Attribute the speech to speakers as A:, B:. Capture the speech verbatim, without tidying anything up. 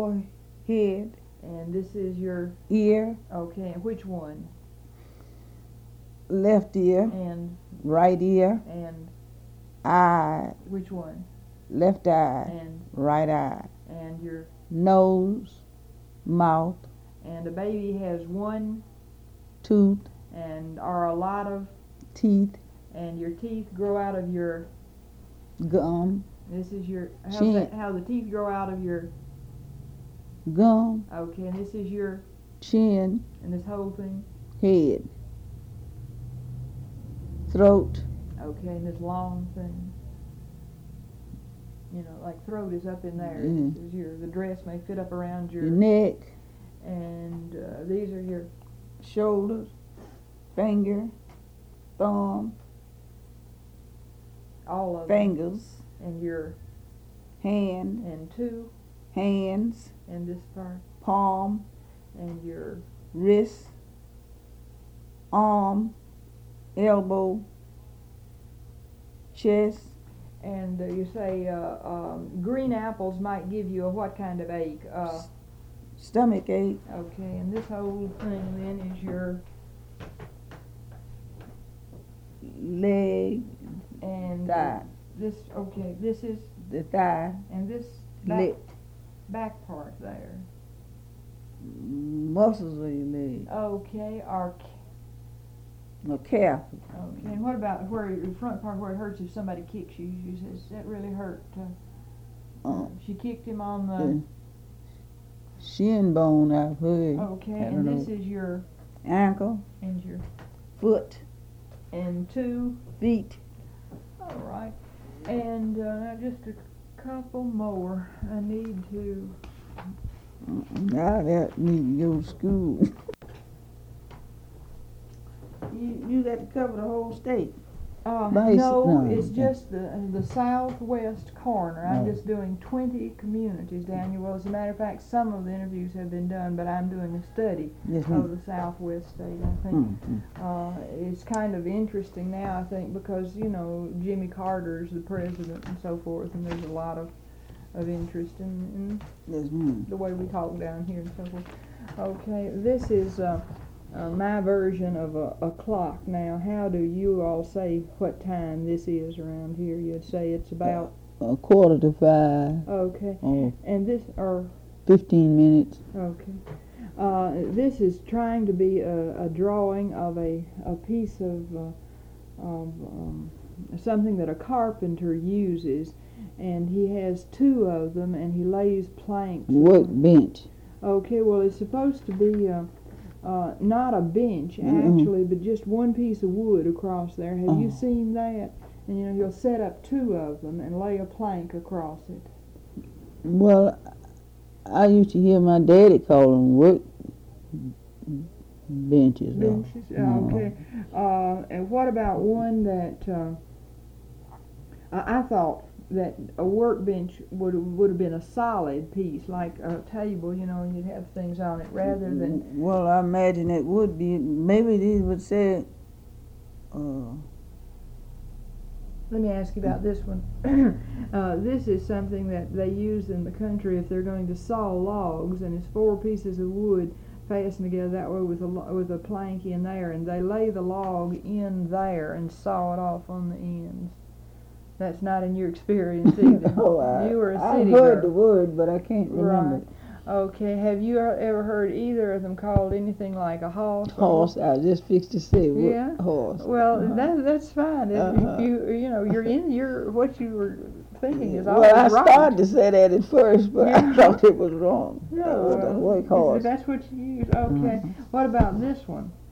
A: forehead,
B: And this is your
A: ear,
B: okay. And which one?
A: left ear,
B: And
A: right ear,
B: and
A: eye,
B: which one?
A: left eye,
B: And
A: right eye,
B: and your
A: nose, mouth,
B: and a baby has one
A: tooth,
B: and are a lot of
A: teeth,
B: and your teeth grow out of your.
A: gum,
B: This is your how's
A: Chin.
B: that, how the teeth grow out of your.
A: gum,
B: Okay, and this is your
A: chin,
B: and this whole thing.
A: head, throat,
B: Okay, and this long thing. You know, like throat is up in there.
A: Mhm.
B: This is your the dress may fit up around your.
A: your neck,
B: And uh, these are your.
A: shoulders, finger, thumb,
B: All of them.
A: fingers,
B: And your
A: hand,
B: and two
A: hands,
B: and this part
A: palm,
B: and your
A: wrist, arm, elbow, chest,
B: and uh, you say uh, um, green apples might give you a what kind of ache? Uh,
A: stomach ache,
B: okay, and this whole thing then is your
A: leg,
B: and
A: thigh,
B: this okay this is
A: the thigh,
B: and this back,
A: leg,
B: back part there.
A: muscles of your leg,
B: Okay, our
A: or calf.
B: okay, and what about where your front part where it hurts if somebody kicks you? You says that really hurt. Uh,
A: Uh,
B: she kicked him on the.
A: the shin bone, I've heard.
B: Okay,
A: I
B: and
A: don't
B: this
A: know.
B: is your
A: Ankle,
B: and your
A: foot,
B: and two.
A: feet.
B: All right, and uh, now just a couple more. I need to.
A: Now that need to go to school. you you got to cover the whole state.
B: Uh,
A: Basi-
B: no,
A: no,
B: it's
A: okay.
B: just the the southwest corner. I'm
A: Oh.
B: just doing twenty communities, Daniel. Well, as a matter of fact, some of the interviews have been done, but I'm doing a study
A: Yes,
B: of
A: ma'am.
B: the southwest state. I think
A: Mm, mm.
B: uh, it's kind of interesting now. I think because you know Jimmy Carter's the president and so forth, and there's a lot of of interest in, in
A: Yes, ma'am.
B: the way we talk down here and so forth. Okay, this is uh, uh, my version of a, a clock. Now, how do you all say what time this is around here? You'd say it's about
A: A quarter to five
B: okay,
A: or
B: and this or
A: fifteen minutes.
B: okay. Uh, this is trying to be a, a drawing of a a piece of uh, of um, something that a carpenter uses. And he has two of them, and he lays planks.
A: Workbench.
B: Okay, well, it's supposed to be uh, uh, not a bench,
A: Mm-mm.
B: actually, but just one piece of wood across there. Have you
A: Oh.
B: seen that? And, you know, he'll set up two of them and lay a plank across it.
A: Well, I used to hear my daddy call them work benches. though.
B: Benches? Yeah, okay. Uh, and what about one that, uh, I, I thought that a workbench would would have been a solid piece, like a table, you know, and you'd have things on it, rather than
A: Well, I imagine it would be. Maybe these would say. Uh,
B: Let me ask you about this one. uh, this is something that they use in the country if they're going to saw logs, and it's four pieces of wood fastened together that way with a lo- with a plank in there, and they lay the log in there and saw it off on the ends. That's not in your experience either.
A: oh, I,
B: You were a
A: I
B: city
A: heard
B: girl.
A: the word, but I can't remember.
B: Right. Okay. Have you e- ever heard either of them called anything like a horse? or-
A: Horse. I was just fixed to say wo-
B: Yeah.
A: horse.
B: Well,
A: Uh-huh.
B: that that's fine. If
A: Uh-huh.
B: you you know you're in your what you were thinking is
A: Well,
B: always
A: I
B: right.
A: started to say that at first, but
B: Yeah.
A: I thought it was wrong.
B: No,
A: Uh, the
B: well,
A: work
B: if
A: horse.
B: that's what you use. Okay.
A: Mhm.
B: What about this one?